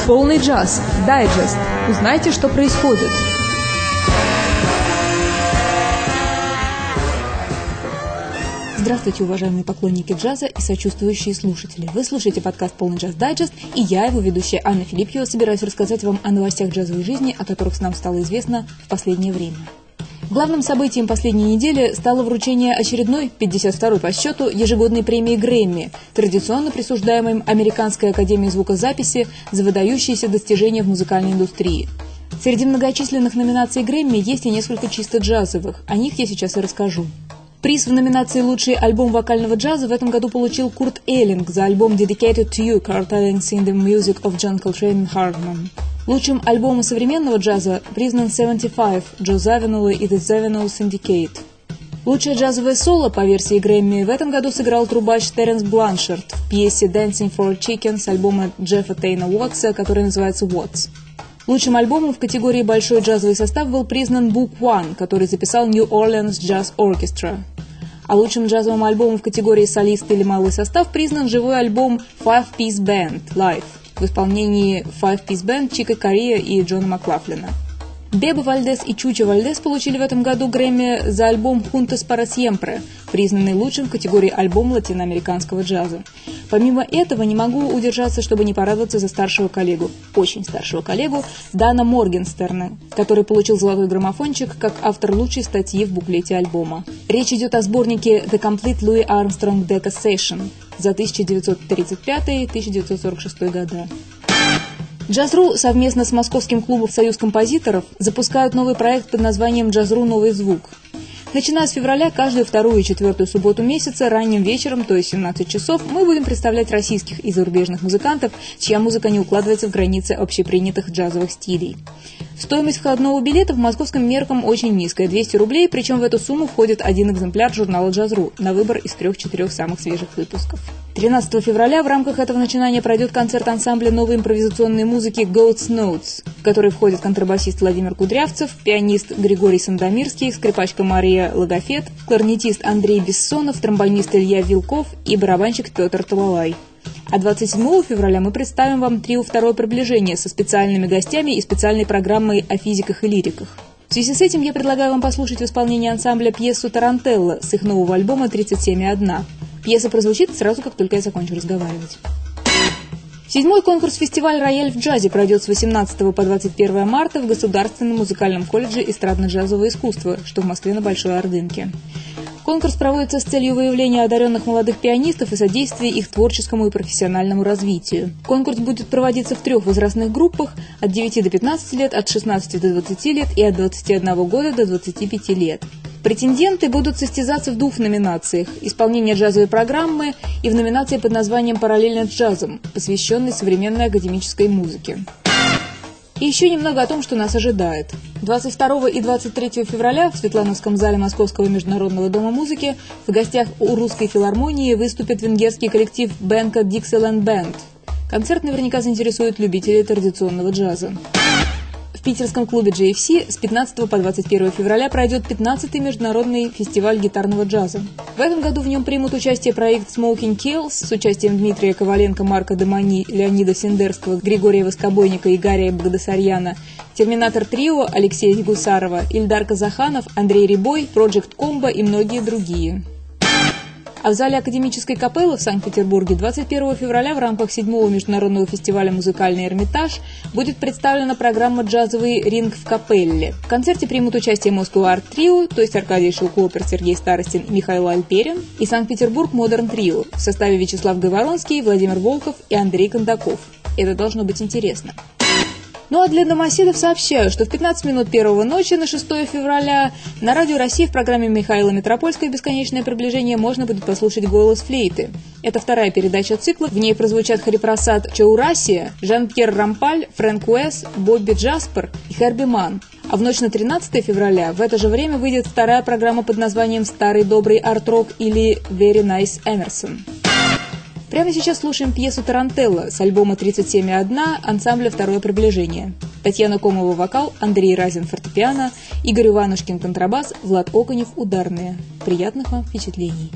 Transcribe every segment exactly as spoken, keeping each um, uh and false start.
Полный джаз. Дайджест. Узнайте, что происходит. Здравствуйте, уважаемые поклонники джаза и сочувствующие слушатели. Вы слушаете подкаст «Полный джаз Дайджест», и я, его ведущая Анна Филиппьева, собираюсь рассказать вам о новостях джазовой жизни, о которых нам стало известно в последнее время. Главным событием последней недели стало вручение очередной, пятьдесят второй по счету, ежегодной премии Грэмми, традиционно присуждаемой Американской академией звукозаписи за выдающиеся достижения в музыкальной индустрии. Среди многочисленных номинаций Грэмми есть и несколько чисто джазовых, о них я сейчас и расскажу. Приз в номинации «Лучший альбом вокального джаза» в этом году получил Курт Эллинг за альбом «Dedicated to You, Cartellings in the Music of John Coltrane and Hardman». Лучшим альбомом современного джаза признан семьдесят пять Джо Завинелла и The Завинелл Syndicate. Лучшее джазовое соло по версии Грэмми в этом году сыграл трубач Теренс Бланшард в пьесе «Dancing for a Chicken» с альбома Джеффа Тейна Уотса, который называется «Watts». Лучшим альбомом в категории «Большой джазовый состав» был признан Book One, который записал New Orleans Jazz Orchestra. А лучшим джазовым альбомом в категории «Солист» или «Малый состав» признан живой альбом Five Piece Band Live в исполнении Five Piece Band Чика Кориа и Джона Маклафлина. Бебо Вальдес и Чучо Вальдес получили в этом году Грэмми за альбом «Juntos para Siempre», признанный лучшим в категории «Альбом латиноамериканского джаза». Помимо этого, не могу удержаться, чтобы не порадоваться за старшего коллегу, очень старшего коллегу, Дана Моргенстерна, который получил золотой граммофончик как автор лучшей статьи в буклете альбома. Речь идет о сборнике «The Complete Louis Armstrong Decca Session» за тысяча девятьсот тридцать пятый — тысяча девятьсот сорок шестой года. Джаз.ру совместно с Московским клубом «Союз композиторов» запускают новый проект под названием «Джаз.ру. Новый звук». Начиная с февраля, каждую вторую и четвертую субботу месяца, ранним вечером, то есть семнадцать часов, мы будем представлять российских и зарубежных музыкантов, чья музыка не укладывается в границы общепринятых джазовых стилей. Стоимость входного билета в московском меркам очень низкая – двести рублей, причем в эту сумму входит один экземпляр журнала «Джаз.ру» на выбор из трех-четырех самых свежих выпусков. тринадцатого февраля в рамках этого начинания пройдет концерт ансамбля новой импровизационной музыки «Goat's Notes», в который входят контрабасист Владимир Кудрявцев, пианист Григорий Сандомирский, скрипачка Мария Логофет, кларнетист Андрей Бессонов, тромбонист Илья Вилков и барабанщик Петр Талалай. А двадцать седьмого февраля мы представим вам трио «Второе приближение» со специальными гостями и специальной программой о физиках и лириках. В связи с этим я предлагаю вам послушать в исполнении ансамбля пьесу «Тарантелла» с их нового альбома «тридцать семь и одна». Пьеса прозвучит сразу, как только я закончу разговаривать. Седьмой конкурс-фестиваль «Рояль в джазе» пройдет с восемнадцатого по двадцать первое марта в Государственном музыкальном колледже эстрадно-джазового искусства, что в Москве на Большой Ордынке. Конкурс проводится с целью выявления одаренных молодых пианистов и содействия их творческому и профессиональному развитию. Конкурс будет проводиться в трех возрастных группах – от девяти до пятнадцати лет, от шестнадцати до двадцати лет и от двадцати одного года до двадцати пяти лет. Претенденты будут состязаться в двух номинациях – исполнение джазовой программы и в номинации под названием «Параллельно с джазом», посвященной современной академической музыке. И еще немного о том, что нас ожидает. двадцать второго и двадцать третьего февраля в Светлановском зале Московского международного дома музыки в гостях у Русской филармонии выступит венгерский коллектив Бенка Dixieland Band. Концерт наверняка заинтересует любителей традиционного джаза. В питерском клубе джей эф си с пятнадцатого по двадцать первое февраля пройдет пятнадцатый международный фестиваль гитарного джаза. В этом году в нем примут участие проект Smoking Kills с участием Дмитрия Коваленко, Марка Домани, Леонида Сендерского, Григория Воскобойника и Гария Багдасарьяна, Терминатор Трио, Алексея Гусарова, Ильдар Казаханов, Андрей Рябой, Project Combo и многие другие. А в зале Академической капеллы в Санкт-Петербурге двадцать первого февраля в рамках седьмого международного фестиваля «Музыкальный Эрмитаж» будет представлена программа «Джазовый ринг в капелле». В концерте примут участие Moscow Art Trio, то есть Аркадий Шелкопер, Сергей Старостин и Михаил Альперин, и Санкт-Петербург Modern Trio в составе Вячеслав Говоронский, Владимир Волков и Андрей Кондаков. Это должно быть интересно. Ну а для домоседов сообщаю, что в пятнадцать минут первого ночи на шестого февраля на Радио России в программе Михаила Метропольского «Бесконечное приближение» можно будет послушать голос флейты. Это вторая передача цикла. В ней прозвучат Харипрасад Чаурасия, Жан-Пьер Рампаль, Фрэнк Уэс, Бобби Джаспер и Херби Ман. А в ночь на тринадцатое февраля в это же время выйдет вторая программа под названием «Старый добрый арт-рок» или «Very Nice Emerson». Прямо сейчас слушаем пьесу «Тарантелла» с альбома «тридцать семь и одна» ансамбля «Второе приближение». Татьяна Комова – вокал, Андрей Разин – фортепиано, Игорь Иванушкин – контрабас, Влад Окунев – ударные. Приятных вам впечатлений!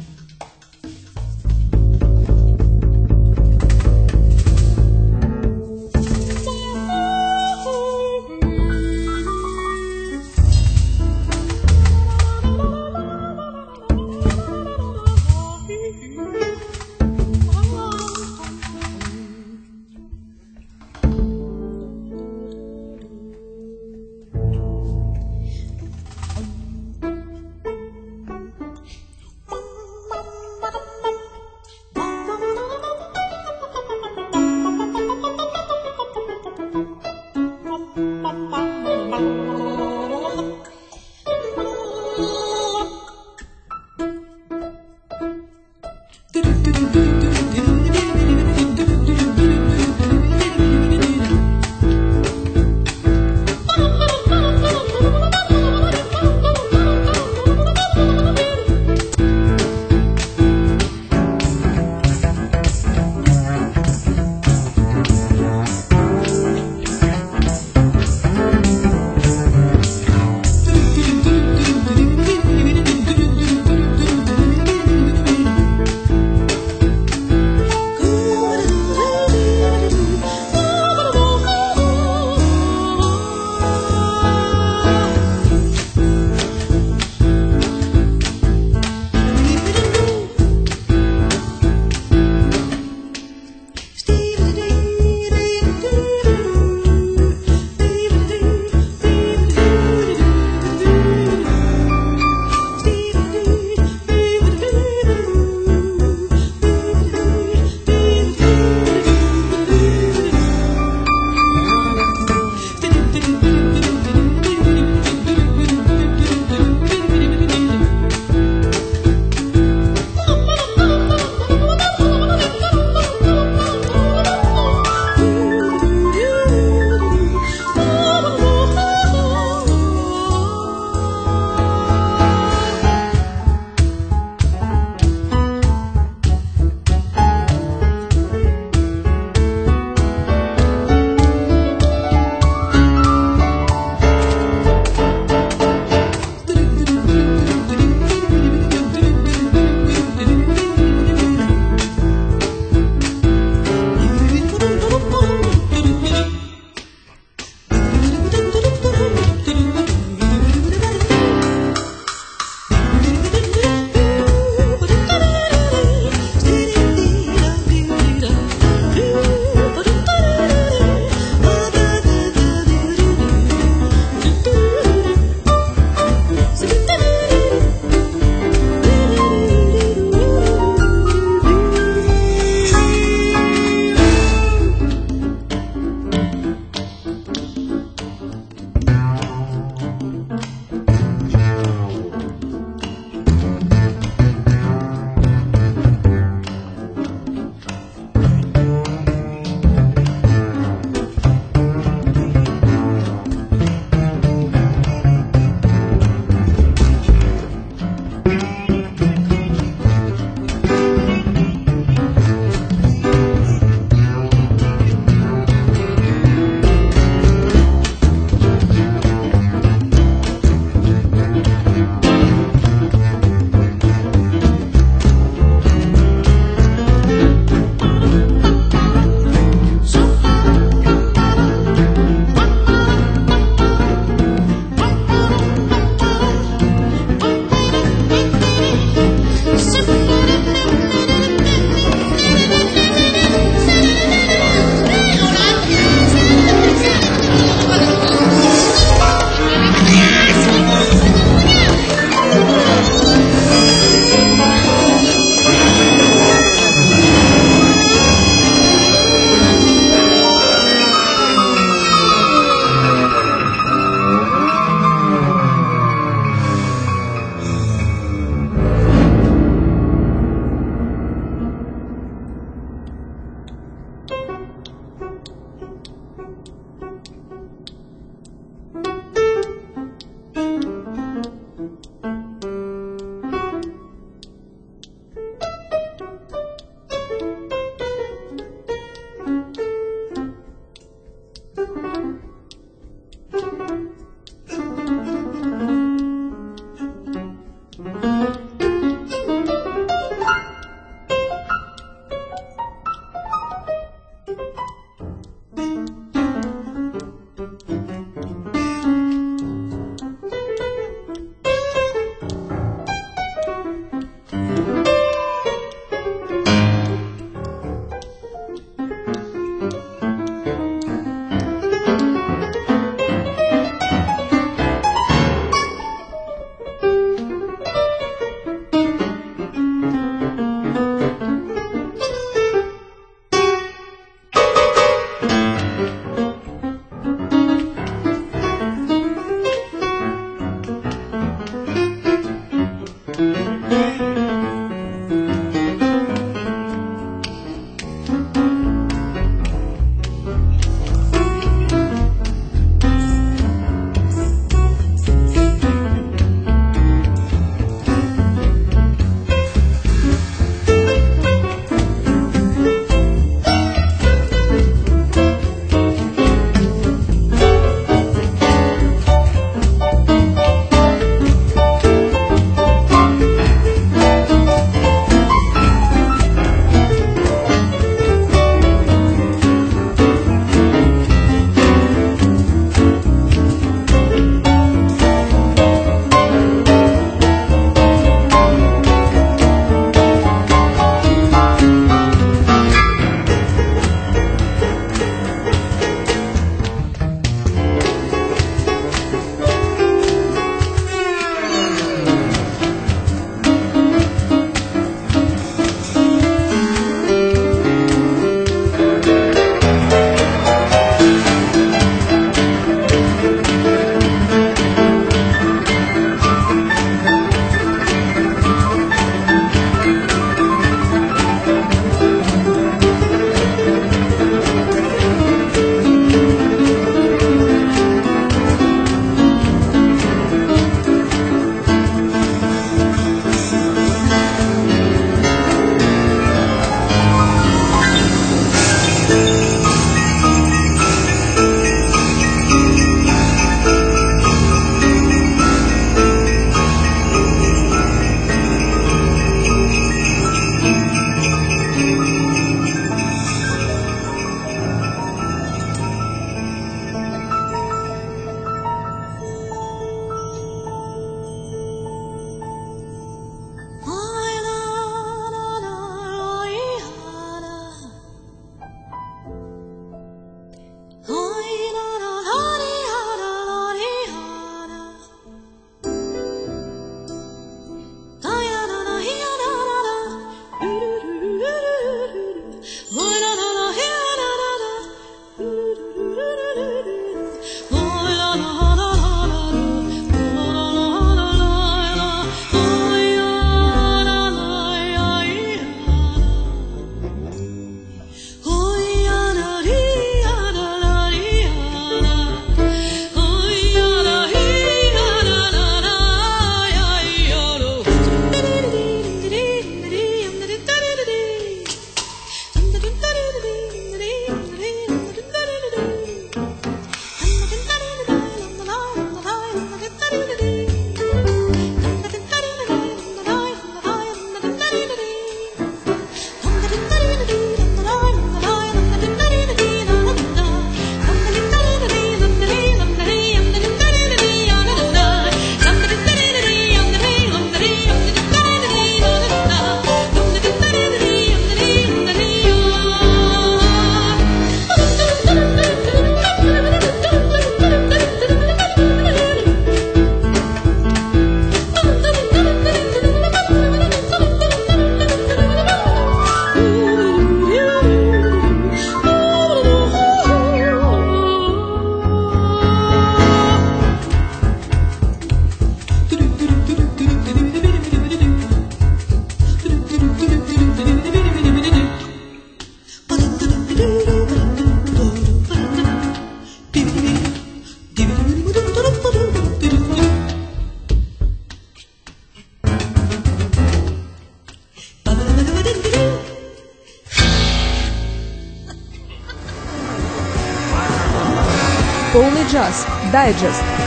Полный джаз. Дайджест.